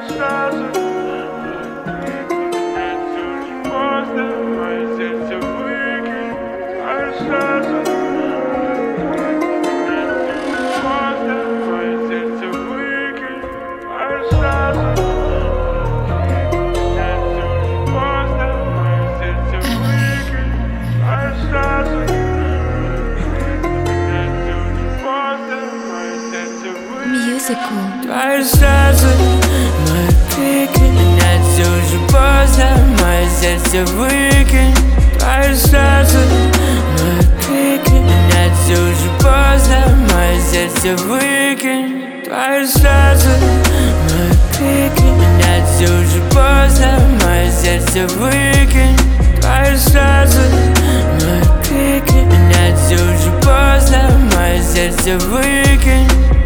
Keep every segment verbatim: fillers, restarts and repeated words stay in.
Твои слезы, мои крики, нет, все уже поздно, мое сердце выкинь. Твои слезы, мои крики, нет, все уже поздно, мое сердце выкинь. Твои слезы, мои крики, нет, все уже поздно, мое сердце выкинь. Твои слезы, мои крики, нет, все уже поздно, мое сердце выкинь.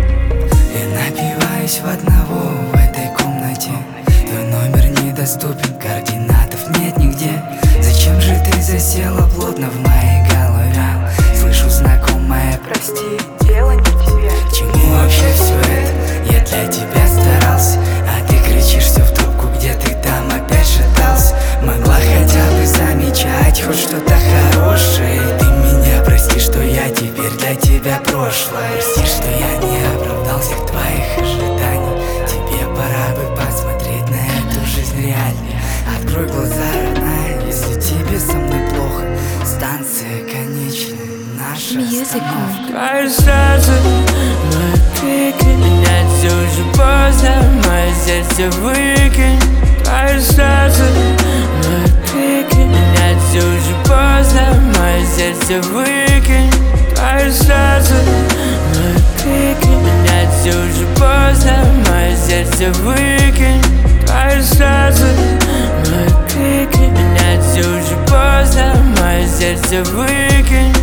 Напиваюсь в одного в этой комнате. Твой номер недоступен, координатов нет нигде. Зачем же ты засела плотно в моей голове? Слышу знакомое: прости, дело не в тебе. К чему вообще все это? Я для тебя старался, а ты кричишь все в трубку, где ты там опять шатался. Могла хотя бы замечать хоть что-то хорошее. И ты меня прости, что я теперь для тебя прошлое. Прости, что я не оправдал всех твоих ожиданий. Тебе пора бы посмотреть на эту жизнь реальнее. Открой глаза, родная, если тебе со мной плохо. Станция конечная, наша остановка. Твои слезы, мои крики, нет, все уже поздно, мое сердце выкинь. Твои слезы, мои крики, нет, все уже поздно, мое сердце выкинь. Твои слезы, мои крики, нет, все уже поздно, мое сердце выкинь. Твои слезы, мои крики, нет, все уже поздно, мое сердце выкинь.